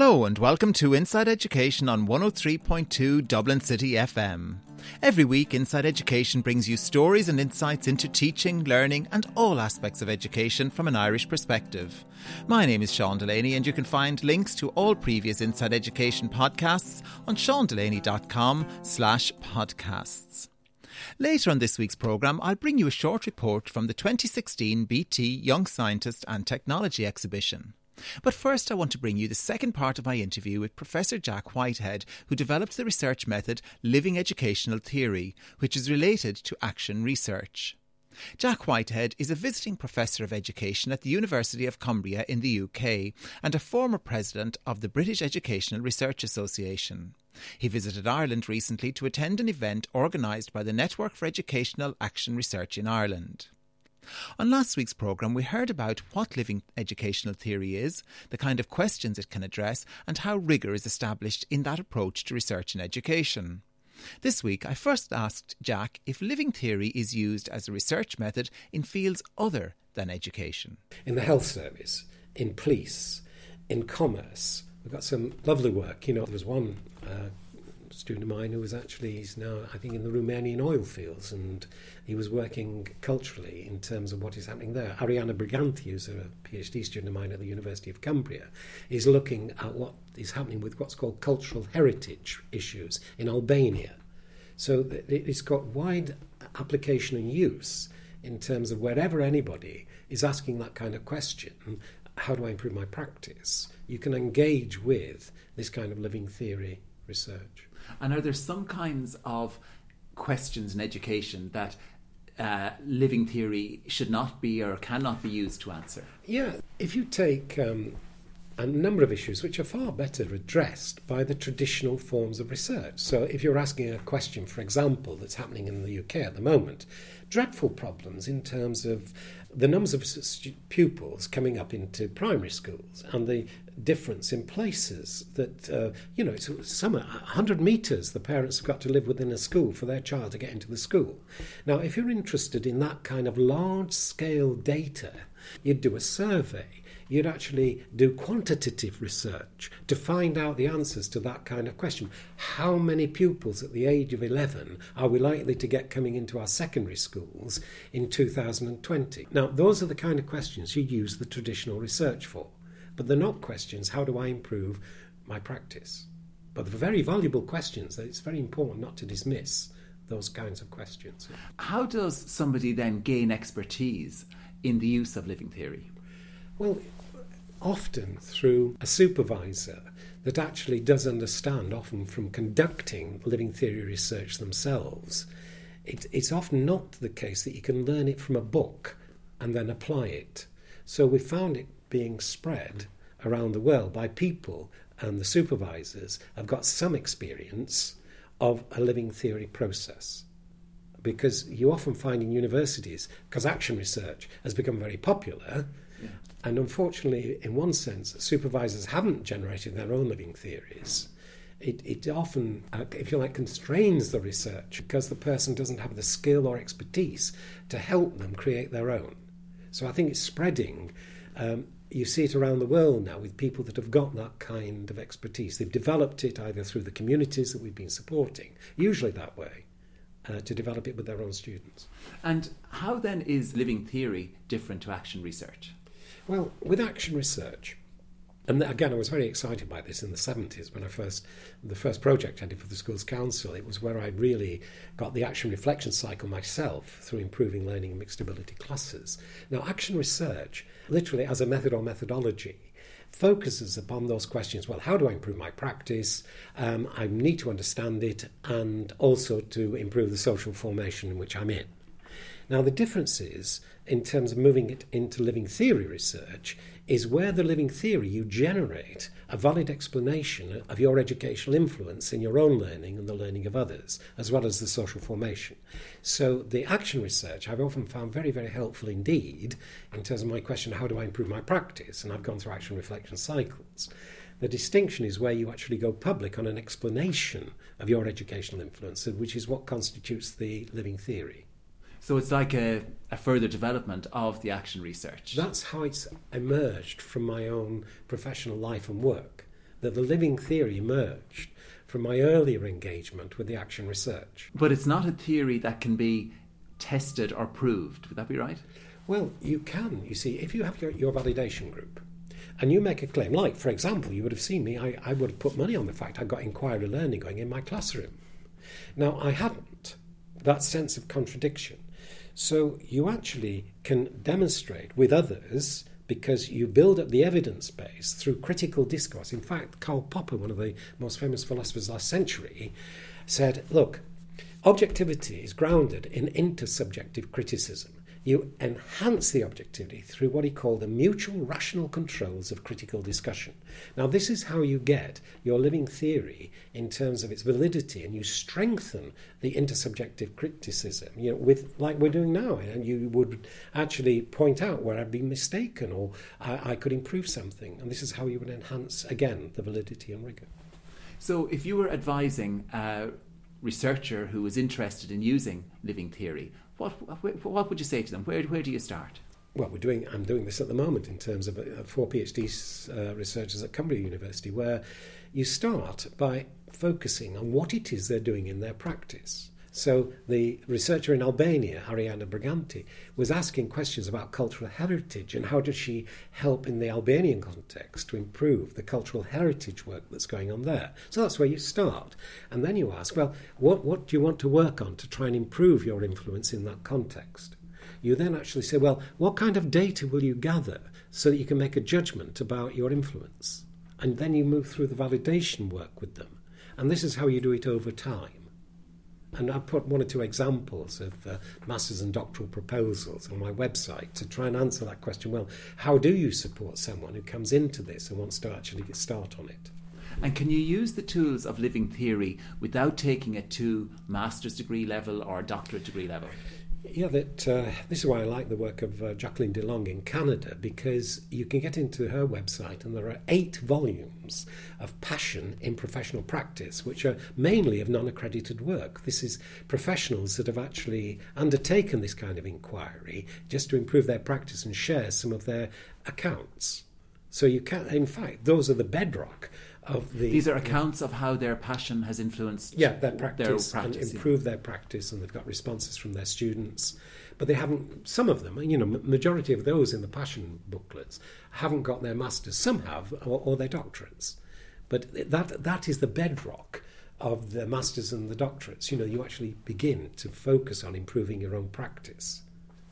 Hello and welcome to Inside Education on 103.2 Dublin City FM. Every week, Inside Education brings you stories and insights into teaching, learning and all aspects of education from an Irish perspective. My name is Sean Delaney and you can find links to all previous Inside Education podcasts on seandelaney.com/podcasts. Later on this week's programme, I'll bring you a short report from the 2016 BT Young Scientist and Technology exhibition. But first I want to bring you the second part of my interview with Professor Jack Whitehead, who developed the research method Living Educational Theory, which is related to action research. Jack Whitehead is a visiting Professor of Education at the University of Cumbria in the UK and a former President of the British Educational Research Association. He visited Ireland recently to attend an event organised by the Network for Educational Action Research in Ireland. On last week's programme, we heard about what living educational theory is, the kind of questions it can address, and how rigour is established in that approach to research and education. This week, I first asked Jack if living theory is used as a research method in fields other than education. In the health service, in police, in commerce, we've got some lovely work. There was one student of mine who was he's now, I think, in the Romanian oil fields, and he was working culturally in terms of what is happening there. Ariana Briganti, who's a PhD student of mine at the University of Cumbria, is looking at what is happening with what's called cultural heritage issues in Albania. So it's got wide application and use in terms of wherever anybody is asking that kind of question, how do I improve my practice? You can engage with this kind of living theory research. And are there some kinds of questions in education that living theory should not be or cannot be used to answer? Yeah, if you take a number of issues which are far better addressed by the traditional forms of research. So if you're asking a question, for example, that's happening in the UK at the moment, dreadful problems in terms of the numbers of pupils coming up into primary schools and the difference in places that, some 100 metres the parents have got to live within a school for their child to get into the school. Now, if you're interested in that kind of large-scale data, you'd do a survey. You'd actually do quantitative research to find out the answers to that kind of question. How many pupils at the age of 11 are we likely to get coming into our secondary schools in 2020? Now, those are the kind of questions you use the traditional research for. But they're not questions, how do I improve my practice? But they're very valuable questions. It's very important not to dismiss those kinds of questions. How does somebody then gain expertise in the use of living theory? Well, often through a supervisor that actually does understand, often from conducting living theory research themselves. It's often not the case that you can learn it from a book and then apply it. So we found it being spread around the world by people, and the supervisors have got some experience of a living theory process. Because you often find in universities, because action research has become very popular, and unfortunately, in one sense, supervisors haven't generated their own living theories. It often, if you like, constrains the research because the person doesn't have the skill or expertise to help them create their own. So I think it's spreading. You see it around the world now with people that have got that kind of expertise. They've developed it either through the communities that we've been supporting, usually that way, to develop it with their own students. And how then is living theory different to action research? Well, with action research, and again, I was very excited by this in the 70s when the first project I did for the Schools Council. It was where I really got the action reflection cycle myself through improving learning in mixed ability classes. Now, action research, literally as a method or methodology, focuses upon those questions. Well, how do I improve my practice? I need to understand it and also to improve the social formation in which I'm in. Now, the difference is, in terms of moving it into living theory research, is where the living theory you generate a valid explanation of your educational influence in your own learning and the learning of others, as well as the social formation. So the action research I've often found very, very helpful indeed in terms of my question, how do I improve my practice? And I've gone through action reflection cycles. The distinction is where you actually go public on an explanation of your educational influence, which is what constitutes the living theory. So it's like a further development of the action research. That's how it's emerged from my own professional life and work. that the living theory emerged from my earlier engagement with the action research. But it's not a theory that can be tested or proved. Would that be right? Well, you can. You see, if you have your validation group and you make a claim, like, for example, you would have seen me, I would have put money on the fact I got inquiry learning going in my classroom. Now, I hadn't. That sense of contradiction. So you actually can demonstrate with others because you build up the evidence base through critical discourse. In fact, Karl Popper, one of the most famous philosophers last century, said, look, objectivity is grounded in intersubjective criticism. You enhance the objectivity through what he called the mutual rational controls of critical discussion. Now, this is how you get your living theory in terms of its validity, and you strengthen the intersubjective criticism, with like we're doing now. And you would actually point out where I've been mistaken or I could improve something. And this is how you would enhance, again, the validity and rigour. So if you were advising a researcher who was interested in using living theory, what would you say to them? Where do you start? Well, I'm doing this at the moment in terms of 4 PhD researchers at Cumbria University, where you start by focusing on what it is they're doing in their practice. So the researcher in Albania, Ariana Briganti, was asking questions about cultural heritage and how does she help in the Albanian context to improve the cultural heritage work that's going on there. So that's where you start. And then you ask, well, what do you want to work on to try and improve your influence in that context? You then actually say, well, what kind of data will you gather so that you can make a judgment about your influence? And then you move through the validation work with them. And this is how you do it over time. And I put 1 or 2 examples of master's and doctoral proposals on my website to try and answer that question. Well, how do you support someone who comes into this and wants to actually get start on it? And can you use the tools of living theory without taking it to master's degree level or doctorate degree level? Yeah, this is why I like the work of Jacqueline DeLong in Canada, because you can get into her website and there are 8 volumes of passion in professional practice, which are mainly of non-accredited work. This is professionals that have actually undertaken this kind of inquiry just to improve their practice and share some of their accounts. So you can, in fact, those are the bedrock of the... These are accounts of how their passion has influenced their practice and improved their practice, and they've got responses from their students. But they haven't, some of them, majority of those in the passion booklets haven't got their masters. Some have, or their doctorates. But that is the bedrock of the masters and the doctorates. You actually begin to focus on improving your own practice.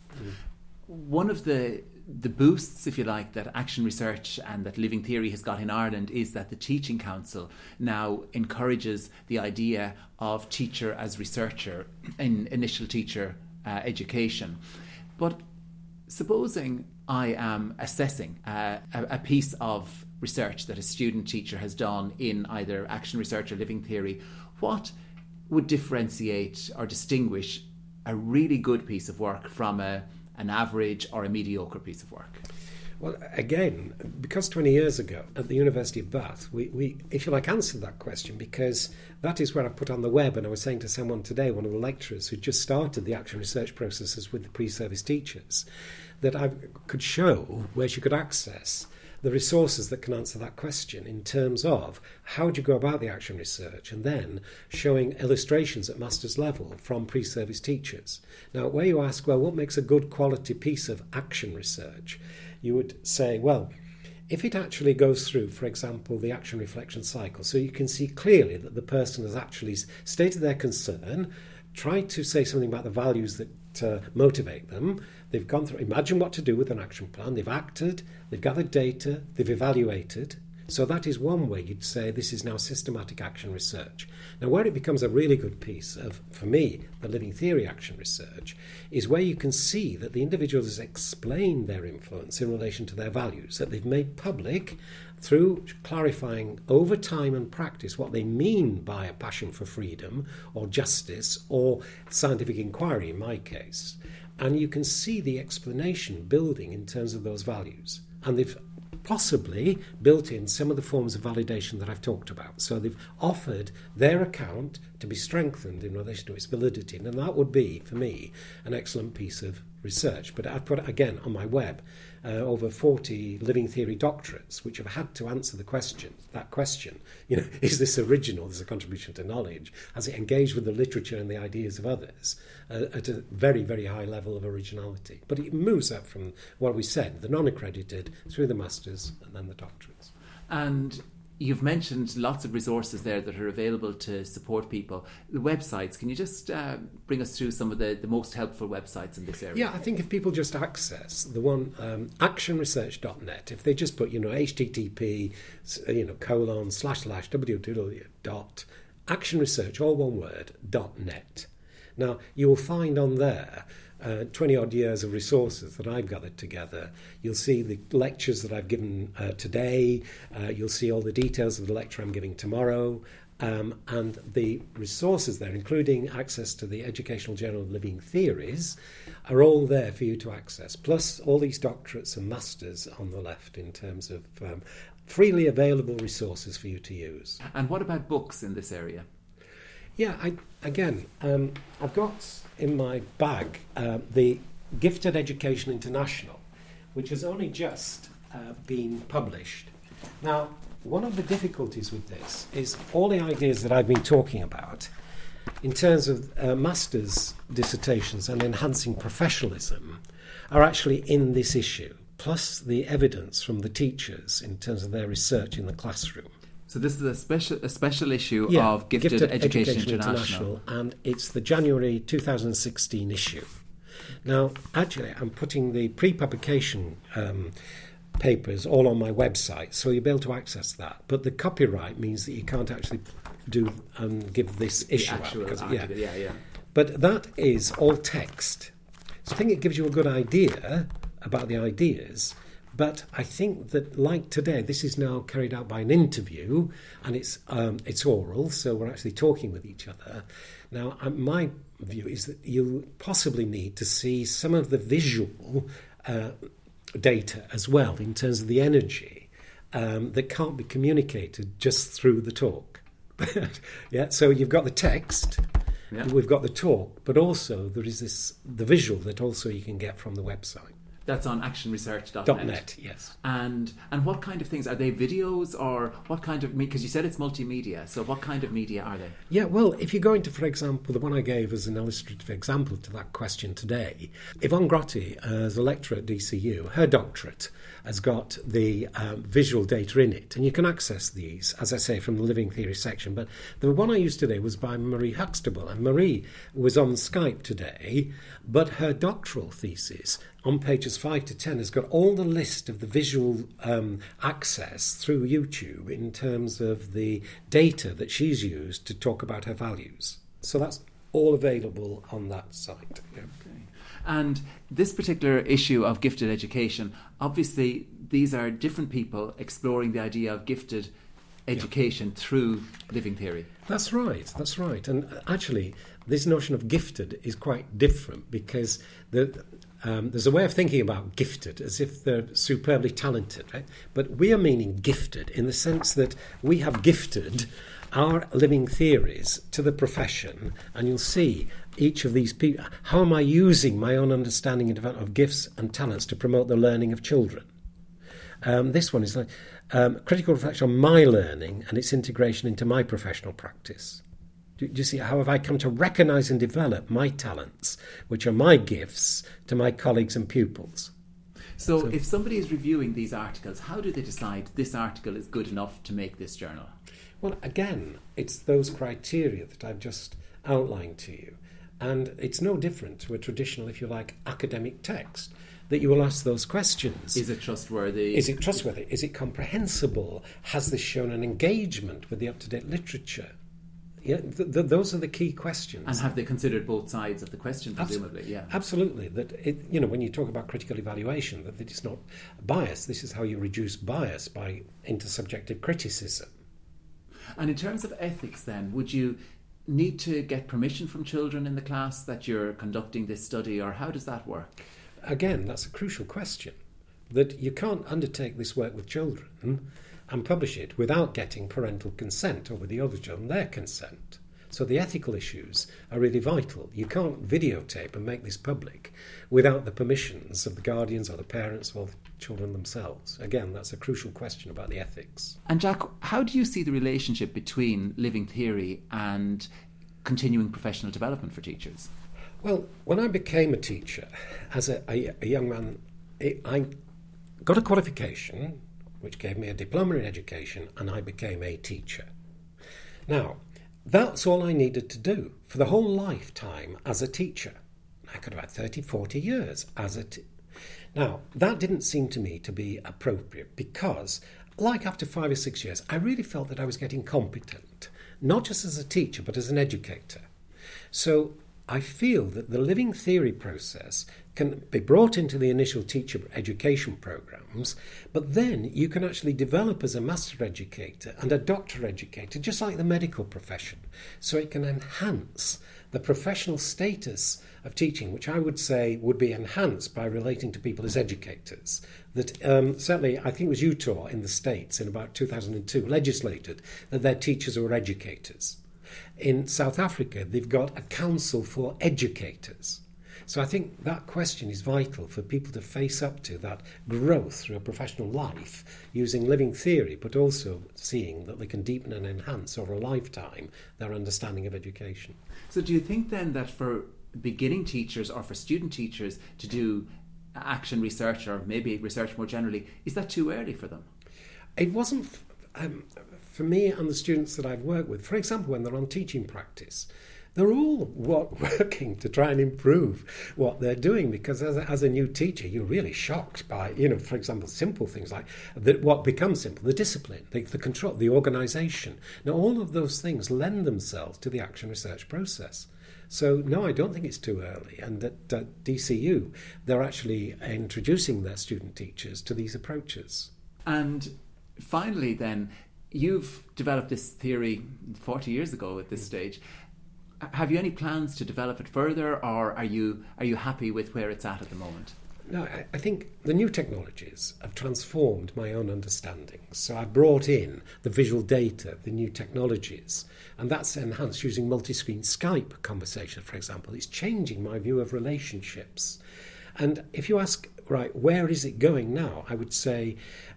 One of the boosts, if you like, that action research and that living theory has got in Ireland is that the Teaching Council now encourages the idea of teacher as researcher in initial teacher education. But supposing I am assessing a piece of research that a student teacher has done in either action research or living theory, what would differentiate or distinguish a really good piece of work from an average or a mediocre piece of work? Well, again, because 20 years ago at the University of Bath, we if you like, answered that question, because that is where I put on the web, and I was saying to someone today, one of the lecturers who just started the action research processes with the pre-service teachers, that I could show where she could access the resources that can answer that question in terms of how do you go about the action research, and then showing illustrations at master's level from pre-service teachers. Now, where you ask, well, what makes a good quality piece of action research? You would say, well, if it actually goes through, for example, the action reflection cycle, so you can see clearly that the person has actually stated their concern, tried to say something about the values that motivate them, they've gone through, imagine what to do with an action plan, they've acted, they've gathered data, they've evaluated. So that is one way you'd say this is now systematic action research. Now, where it becomes a really good piece of, for me, the living theory action research, is where you can see that the individuals explain their influence in relation to their values, that they've made public through clarifying over time and practice what they mean by a passion for freedom or justice or scientific inquiry in my case. And you can see the explanation building in terms of those values. And they've possibly built in some of the forms of validation that I've talked about. So they've offered their account to be strengthened in relation to its validity. And that would be, for me, an excellent piece of research, but I've put, again, on my web, over 40 living theory doctorates which have had to answer that question, is this original, is a contribution to knowledge, has it engaged with the literature and the ideas of others at a very, very high level of originality. But it moves up from what we said, the non-accredited, through the masters and then the doctorates. And you've mentioned lots of resources there that are available to support people. The websites, can you just bring us through some of the most helpful websites in this area? Yeah, I think if people just access the one, actionresearch.net, if they just put, http, ://www.actionresearch, all one word, .net. Now, you will find on there 20 odd years of resources that I've gathered together. You'll see the lectures that I've given today. You'll see all the details of the lecture I'm giving tomorrow. And the resources there, including access to the Educational Journal of Living Theories, are all there for you to access. Plus all these doctorates and masters on the left in terms of freely available resources for you to use. And what about books in this area? Yeah, I've got in my bag the Gifted Education International, which has only just been published. Now, one of the difficulties with this is all the ideas that I've been talking about in terms of master's dissertations and enhancing professionalism are actually in this issue, plus the evidence from the teachers in terms of their research in the classroom. So this is a special issue of Gifted Education International. And it's the January 2016 issue. Now, actually, I'm putting the pre-publication papers all on my website, so you'll be able to access that. But the copyright means that you can't actually do and give this issue out. Because, But that is all text. So I think it gives you a good idea about the ideas. But I think that, like today, this is now carried out by an interview, and it's oral, so we're actually talking with each other. Now, my view is that you'll possibly need to see some of the visual data as well, in terms of the energy that can't be communicated just through the talk. So you've got the text, we've got the talk, but also there is the visual that also you can get from the website. That's on actionresearch.net. .net, yes. And what kind of things? Are they videos or what kind of... Because you said it's multimedia, so what kind of media are they? Yeah, well, if you go into, for example, the one I gave as an illustrative example to that question today, Yvonne Grotti, as a lecturer at DCU, her doctorate has got the visual data in it, and you can access these, as I say, from the Living Theory section. But the one I used today was by Marie Huxtable, and Marie was on Skype today, but her doctoral thesis on pages 5 to 10 has got all the list of the visual access through YouTube in terms of the data that she's used to talk about her values. So that's all available on that site. Yeah. Okay. And this particular issue of gifted education, obviously these are different people exploring the idea of gifted education through living theory. That's right. And actually, this notion of gifted is quite different because there's a way of thinking about gifted as if they're superbly talented, right? But we are meaning gifted in the sense that we have gifted our living theories to the profession, and you'll see each of these people, how am I using my own understanding and development of gifts and talents to promote the learning of children? This one is like critical reflection on my learning and its integration into my professional practice. Do you see how have I come to recognise and develop my talents, which are my gifts, to my colleagues and pupils? So if somebody is reviewing these articles, how do they decide this article is good enough to make this journal? Well, again, it's those criteria that I've just outlined to you. And it's no different to a traditional, if you like, academic text, that you will ask those questions. Is it trustworthy? Is it trustworthy? Is it comprehensible? Has this shown an engagement with the up-to-date literature? Yeah, those are the key questions. And have they considered both sides of the question, presumably? Yeah, absolutely. That when you talk about critical evaluation, that it's not bias. This is how you reduce bias by intersubjective criticism. And in terms of ethics, then, would you need to get permission from children in the class that you're conducting this study, or how does that work? Again, that's a crucial question. That you can't undertake this work with children and publish it without getting parental consent, or with the other children their consent. So the ethical issues are really vital. You can't videotape and make this public without the permissions of the guardians or the parents or the children themselves. Again, that's a crucial question about the ethics. And Jack, how do you see the relationship between living theory and continuing professional development for teachers? Well, when I became a teacher, as a young man, I got a qualification which gave me a diploma in education, and I became a teacher. Now, that's all I needed to do for the whole lifetime as a teacher. I could have had 30, 40 years as a teacher. Now, that didn't seem to me to be appropriate because, like after 5 or 6 years, I really felt that I was getting competent, not just as a teacher, but as an educator. So I feel that the living theory process can be brought into the initial teacher education programs, but then you can actually develop as a master educator and a doctor educator, just like the medical profession. So it can enhance the professional status of teaching, which I would say would be enhanced by relating to people as educators. That certainly, I think it was Utah in the States in about 2002 legislated that their teachers were educators. In South Africa, they've got a council for educators. So I think that question is vital for people to face up to that growth through a professional life using living theory, but also seeing that they can deepen and enhance over a lifetime their understanding of education. So do you think then that for beginning teachers or for student teachers to do action research or maybe research more generally, is that too early for them? It wasn't for me and the students that I've worked with. For example, when they're on teaching practice, they're all working to try and improve what they're doing, because as a new teacher, you're really shocked by, for example, simple things like what becomes simple, the discipline, the control, the organisation. Now, all of those things lend themselves to the action research process. So, no, I don't think it's too early. And at DCU, they're actually introducing their student teachers to these approaches. And finally, then, you've developed this theory 40 years ago at this stage. Have you any plans to develop it further, or are you happy with where it's at the moment? No, I think the new technologies have transformed my own understanding. So I brought in the visual data, the new technologies, and that's enhanced using multi-screen Skype conversation, for example. It's changing my view of relationships. And if you ask, right, where is it going now? I would say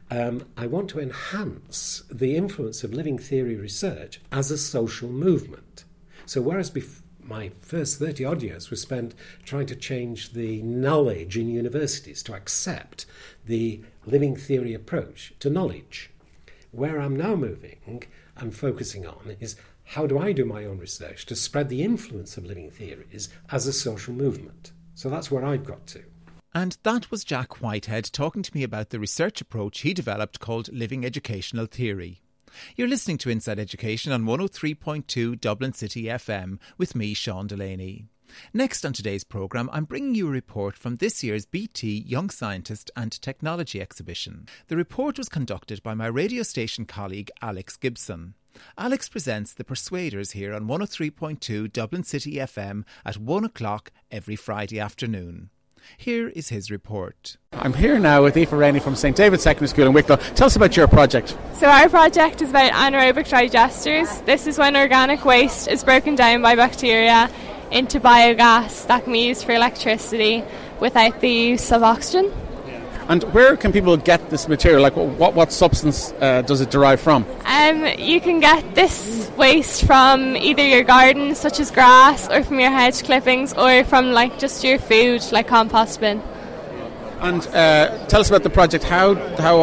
I want to enhance the influence of living theory research as a social movement. So whereas my first 30-odd years was spent trying to change the knowledge in universities to accept the living theory approach to knowledge, where I'm now moving and focusing on is how do I do my own research to spread the influence of living theories as a social movement. So that's where I've got to. And that was Jack Whitehead talking to me about the research approach he developed called Living Educational Theory. You're listening to Inside Education on 103.2 Dublin City FM with me, Sean Delaney. Next on today's programme, I'm bringing you a report from this year's BT Young Scientist and Technology exhibition. The report was conducted by my radio station colleague Alex Gibson. Alex presents The Persuaders here on 103.2 Dublin City FM at 1 o'clock every Friday afternoon. Here is his report. I'm here now with Aoife Rainey from St David's Secondary School in Wicklow. Tell us about your project. So our project is about anaerobic digesters. This is when organic waste is broken down by bacteria into biogas that can be used for electricity without the use of oxygen. And where can people get this material? Like what substance does it derive from? You can get this waste from either your garden, such as grass, or from your hedge clippings, or from just your food, like compost bin. And tell us about the project. How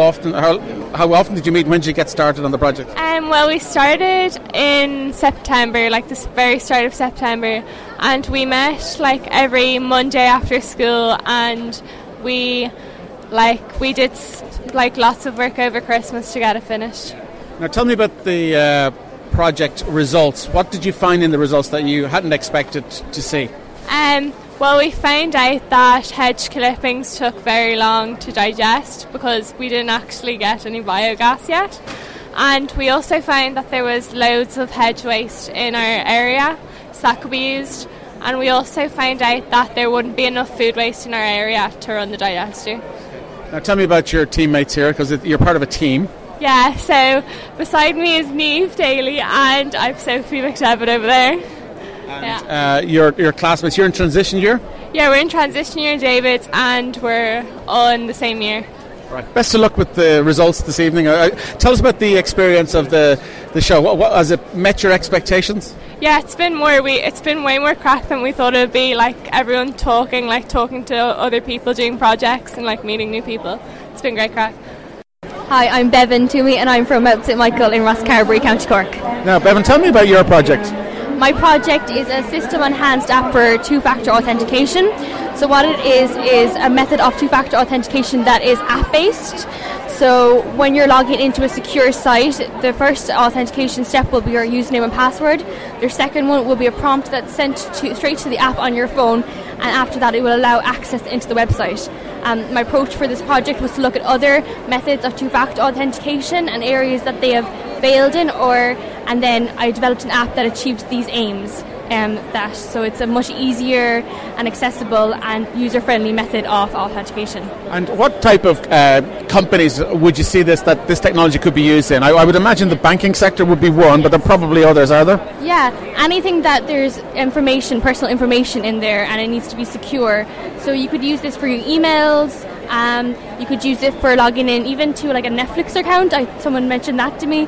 often did you meet? When did you get started on the project? Well, we started in September, the very start of September, and we met every Monday after school, and we did lots of work over Christmas to get it finished. Now tell me about the project results. What did you find in the results that you hadn't expected to see? Well, we found out that hedge clippings took very long to digest because we didn't actually get any biogas yet. And we also found that there was loads of hedge waste in our area, so that could be used. And we also found out that there wouldn't be enough food waste in our area to run the digester. Now tell me about your teammates here, because you're part of a team. Yeah, so beside me is Niamh Daly and I've Sophie McDevitt over there. And your classmates, you're in transition year? Yeah, we're in transition year, David, and we're all in the same year. Right. Best of luck with the results this evening. Tell us about the experience of the show. What has it met your expectations? Yeah, it's been way more crack than we thought it would be. Like everyone talking to other people, doing projects, and like meeting new people. It's been great crack. Hi, I'm Bevan Toomey and I'm from Mount St Michael in Rosscarbery, County Cork. Now, Bevan, tell me about your project. My project is a system-enhanced app for two-factor authentication. So what it is a method of two-factor authentication that is app-based. So when you're logging into a secure site, the first authentication step will be your username and password. The second one will be a prompt that's sent straight to the app on your phone, and after that it will allow access into the website. My approach for this project was to look at other methods of two-factor authentication and areas that they have failed in, and then I developed an app that achieved these aims. So it's a much easier and accessible and user-friendly method of authentication. And what type of companies would you see that this technology could be used in? I would imagine the banking sector would be one, but there are probably others, are there? Yeah, anything that there's personal information in there, and it needs to be secure. So you could use this for your emails. You could use it for logging in even to like a Netflix account. Someone mentioned that to me.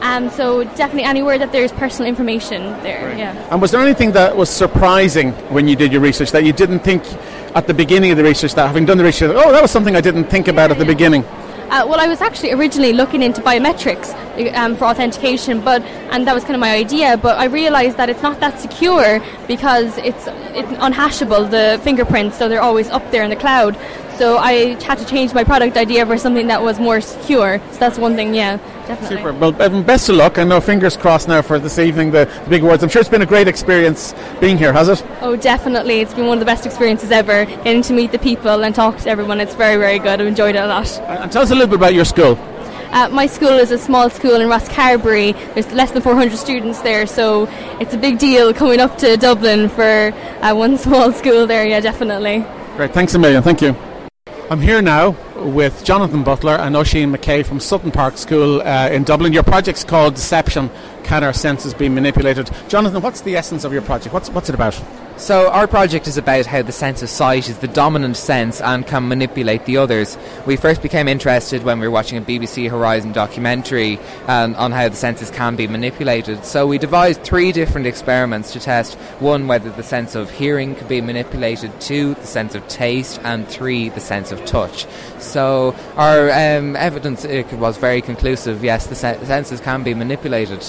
So definitely anywhere that there's personal information there. Right. Yeah. And was there anything that was surprising when you did your research that you didn't think at the beginning of the research, that having done the research, that was something I didn't think about at the beginning? Well, I was actually originally looking into biometrics for authentication, and that was kind of my idea, but I realised that it's not that secure because it's unhashable, the fingerprints, so they're always up there in the cloud. So I had to change my product idea for something that was more secure. So that's one thing, yeah, definitely. Super. Well, Evan, best of luck. I know fingers crossed now for this evening, the big awards. I'm sure it's been a great experience being here, has it? Oh, definitely. It's been one of the best experiences ever. Getting to meet the people and talk to everyone, it's very, very good. I've enjoyed it a lot. And tell us a little bit about your school. My school is a small school in Rosscarbery. There's less than 400 students there, so it's a big deal coming up to Dublin for one small school there, yeah, definitely. Great, thanks a million, thank you. I'm here now with Jonathan Butler and Oisin McKay from Sutton Park School in Dublin. Your project's called Deception, Can Our Senses Be Manipulated? Jonathan, what's the essence of your project? What's it about? So our project is about how the sense of sight is the dominant sense and can manipulate the others. We first became interested when we were watching a BBC Horizon documentary on how the senses can be manipulated. So we devised 3 different experiments to test, 1, whether the sense of hearing could be manipulated, 2, the sense of taste, and 3, the sense of touch. So our evidence was very conclusive. Yes, the senses can be manipulated.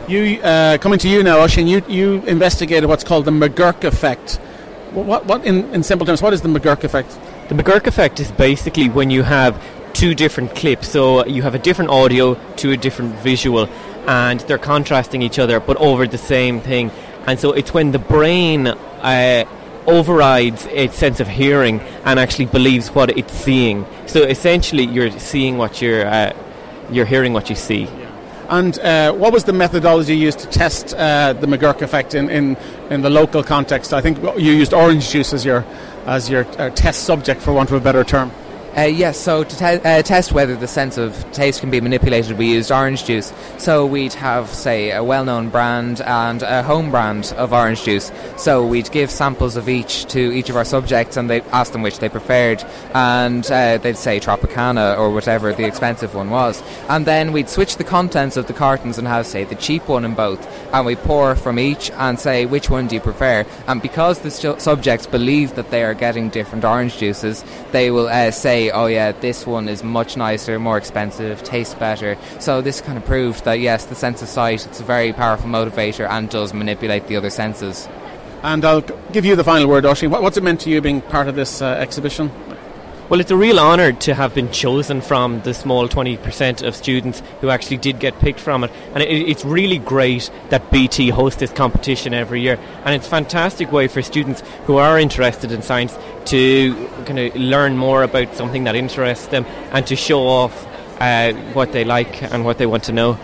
Coming to you now, Oisin, you investigated what's called the McGurk effect. What in simple terms, what is the McGurk effect? The McGurk effect is basically when you have 2 different clips. So you have a different audio to a different visual, and they're contrasting each other, but over the same thing. And so it's when the brain overrides its sense of hearing and actually believes what it's seeing. So essentially, you're seeing what you're hearing what you see. And what was the methodology used to test the McGurk effect in the local context? I think you used orange juice as your test subject, for want of a better term. Yes, so to test whether the sense of taste can be manipulated, we used orange juice. So we'd have, say, a well-known brand and a home brand of orange juice. So we'd give samples of each to each of our subjects, and they'd ask them which they preferred. And they'd say Tropicana or whatever the expensive one was. And then we'd switch the contents of the cartons and have, say, the cheap one in both. And we pour from each and say, which one do you prefer? And because the subjects believe that they are getting different orange juices, they will say, oh yeah, this one is much nicer, more expensive, tastes better. So this kind of proved that yes, the sense of sight, it's a very powerful motivator and does manipulate the other senses. And I'll give you the final word, Oisin. What's it meant to you being part of this exhibition? Well, it's a real honour to have been chosen from the small 20% of students who actually did get picked from it. And it's really great that BT hosts this competition every year. And it's a fantastic way for students who are interested in science to kind of learn more about something that interests them and to show off what they like and what they want to know.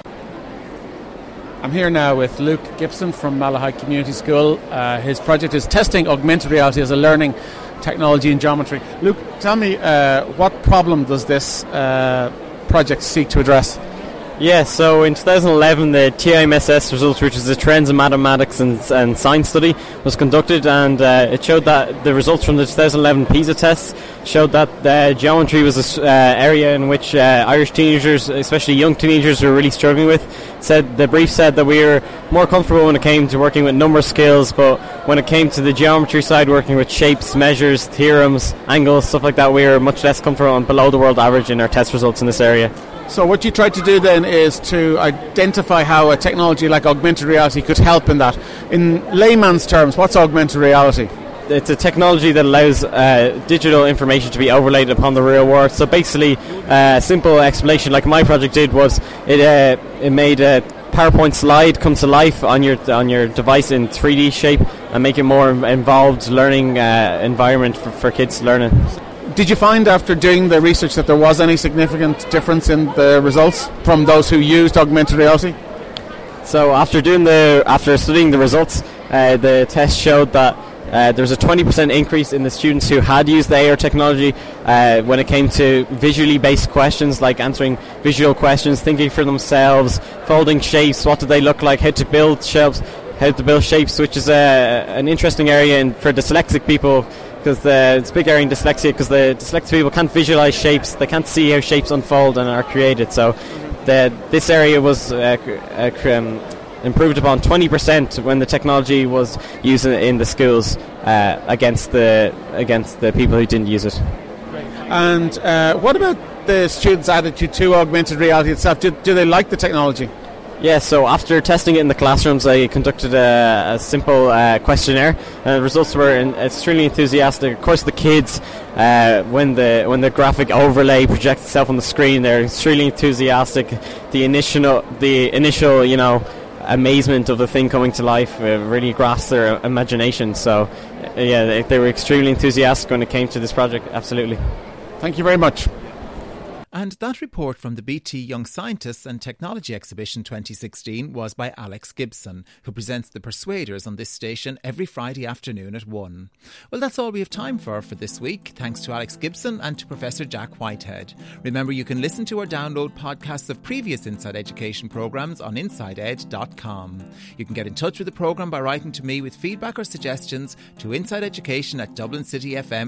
I'm here now with Luke Gibson from Malahide Community School. His project is testing augmented reality as a learning technology in geometry. Luke, tell me, what problem does this projects seek to address? Yeah, so in 2011 the TIMSS results, which is the Trends in Mathematics and Science study, was conducted, and it showed that the results from the 2011 PISA tests showed that geometry was an area in which Irish teenagers, especially young teenagers, were really struggling with. The brief said that we were more comfortable when it came to working with number skills, but when it came to the geometry side, working with shapes, measures, theorems, angles, stuff like that, we were much less comfortable and below the world average in our test results in this area. So what you tried to do then is to identify how a technology like augmented reality could help in that. In layman's terms, what's augmented reality? It's a technology that allows digital information to be overlaid upon the real world. So basically, a simple explanation like my project did was it made a PowerPoint slide come to life on your device in 3D shape and make it more involved learning environment for kids learning. Did you find after doing the research that there was any significant difference in the results from those who used augmented reality? So after studying the results, the test showed that there was a 20% increase in the students who had used the AR technology when it came to visually based questions, like answering visual questions, thinking for themselves, folding shapes, what do they look like, how to build shapes, which is an interesting area for dyslexic people, because it's a big area in dyslexia, because the dyslexic people can't visualize shapes, they can't see how shapes unfold and are created. So this area was improved upon 20% when the technology was used in the schools against the people who didn't use it. And what about the students' attitude to augmented reality itself? Do they like the technology? Yeah, so after testing it in the classrooms, I conducted a simple questionnaire, and the results were extremely enthusiastic. Of course, the kids, when the graphic overlay projects itself on the screen, they're extremely enthusiastic. The initial, amazement of the thing coming to life really grasped their imagination. So, yeah, they were extremely enthusiastic when it came to this project. Absolutely. Thank you very much. And that report from the BT Young Scientists and Technology Exhibition 2016 was by Alex Gibson, who presents The Persuaders on this station every Friday afternoon at 1. Well, that's all we have time for this week. Thanks to Alex Gibson and to Professor Jack Whitehead. Remember, you can listen to or download podcasts of previous Inside Education programmes on insideed.com. You can get in touch with the programme by writing to me with feedback or suggestions to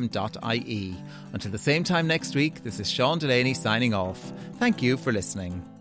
insideeducation@dublincityfm.ie. Until the same time next week, this is Sean Delaney signing off. Thank you for listening.